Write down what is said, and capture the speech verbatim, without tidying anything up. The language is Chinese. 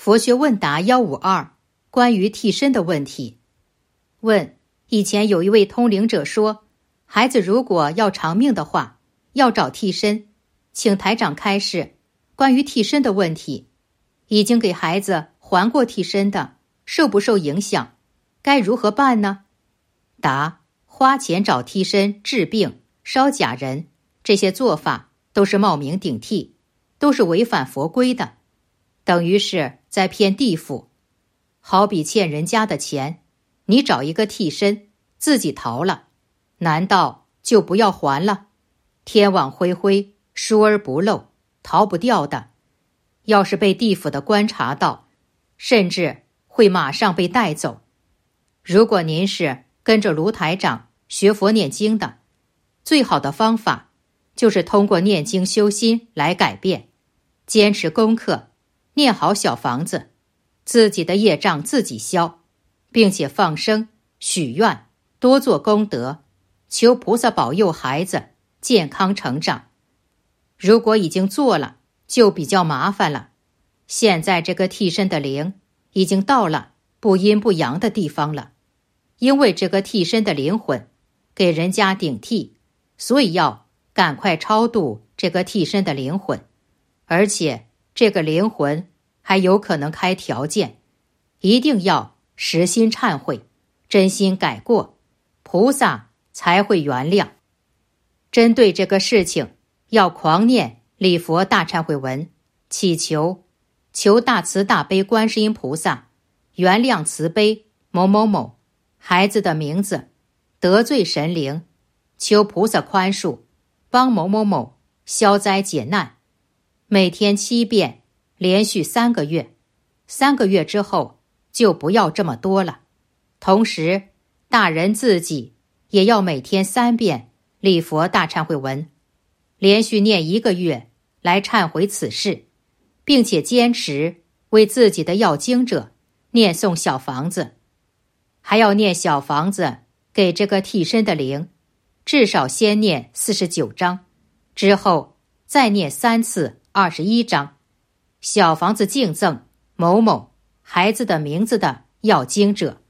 佛学问答一五二，关于替身的问题。问：以前有一位通灵者说，孩子如果要长命的话，要找替身，请台长开示关于替身的问题。已经给孩子还过替身的，受不受影响？该如何办呢？答：花钱找替身治病、烧假人，这些做法都是冒名顶替，都是违反佛规的，等于是在骗地府。好比欠人家的钱，你找一个替身，自己逃了，难道就不要还了？天网恢恢，疏而不漏，逃不掉的。要是被地府的官查到，甚至会马上被带走。如果您是跟着卢台长学佛念经的，最好的方法就是通过念经修心来改变，坚持功课，念好小房子，自己的业障自己消，并且放生、许愿，多做功德，求菩萨保佑孩子健康成长。如果已经做了，就比较麻烦了。现在这个替身的灵已经到了不阴不阳的地方了，因为这个替身的灵魂给人家顶替，所以要赶快超度这个替身的灵魂。而且这个灵魂还有可能开条件，一定要实心忏悔，真心改过，菩萨才会原谅。针对这个事情，要狂念礼佛大忏悔文，祈求求大慈大悲观世音菩萨原谅慈悲某某某孩子的名字，得罪神灵，求菩萨宽恕，帮某某某消灾解难。每天七遍，连续三个月，三个月之后就不要这么多了。同时大人自己也要每天三遍礼佛大忏悔文，连续念一个月来忏悔此事，并且坚持为自己的要经者念诵小房子，还要念小房子给这个替身的灵，至少先念四十九章，之后再念三次二十一章。小房子敬赠某某孩子的名字的要经者。